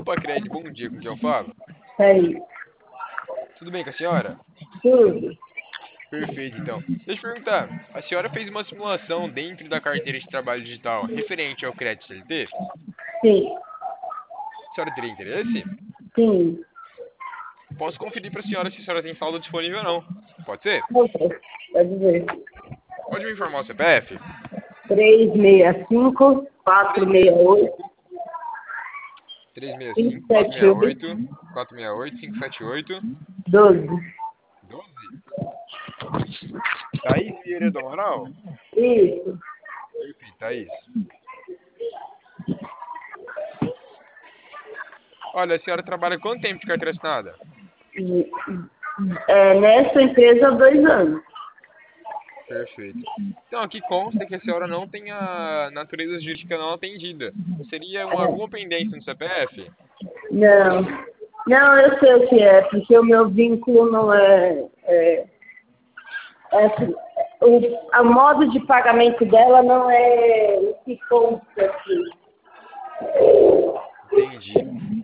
Opa, Cred, bom dia, com quem eu falo? Aí, Tudo bem com a senhora? tudo. Perfeito, então. Deixa eu perguntar, a senhora fez uma simulação dentro da carteira de trabalho digital referente ao Cred CLT? Sim, A senhora teria interesse? sim. Posso conferir para a senhora se a senhora tem saldo disponível ou não. Pode ser? Pode ver. Pode me informar o CPF? 365, 468, 365 578, 468 468 578 12. 12. Thaís Vieira do Amaral? Isso. Perfeito, Thaís. Olha, a senhora trabalha quanto tempo de carteira assinada? E, nessa empresa há 2 anos. Perfeito. Então, aqui consta que a senhora não tem a natureza jurídica não atendida. Seria alguma pendência no CPF? Não. Não, eu sei o que é, porque o meu vínculo não assim, o modo de pagamento dela não é o que consta aqui. Entendi.